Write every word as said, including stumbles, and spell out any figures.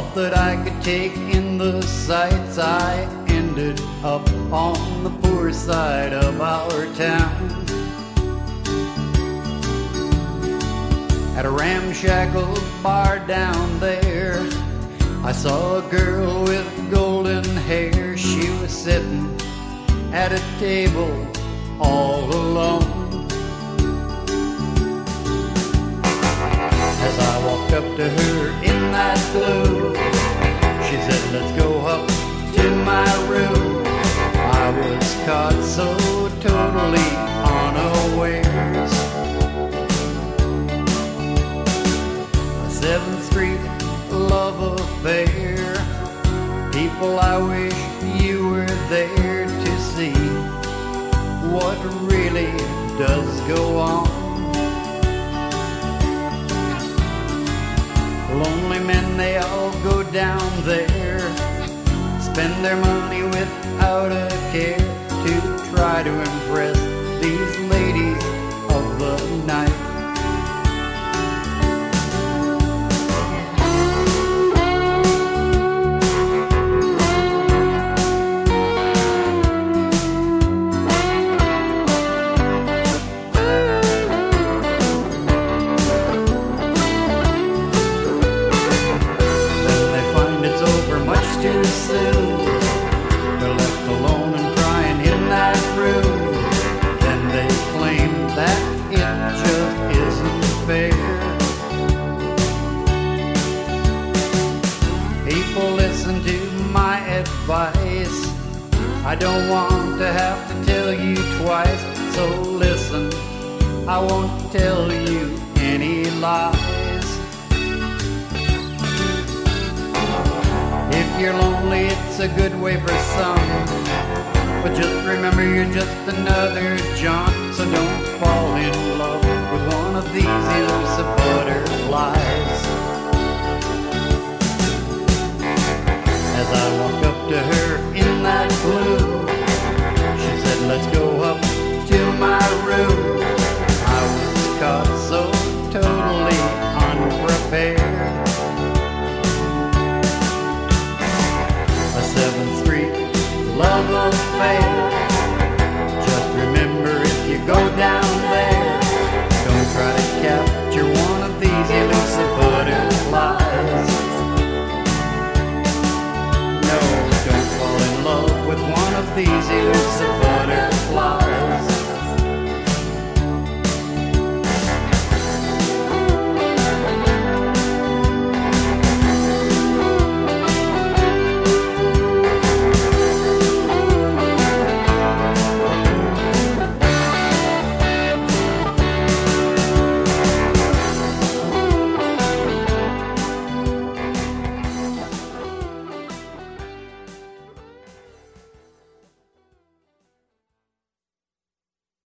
Thought that I could take in the sights. I ended up on the poor side of our town. At a ramshackle bar down there, I saw a girl with golden hair. She was sitting at a table all alone. As I walked up to her in that glow, she said, "Let's go up to my room." I was caught so totally unawares. A seventh Street love affair. People, I wish you were there to see what really does go on. Lonely men, they all go down there, spend their money without a care to try to impress these ladies of the night. Too soon, they're left alone and crying in that room. Then they claim that it just isn't fair. People, listen to my advice. I don't want to have to tell you twice, so listen, I won't tell you any lies. If you're lonely, it's a good way for some, but just remember you're just another John.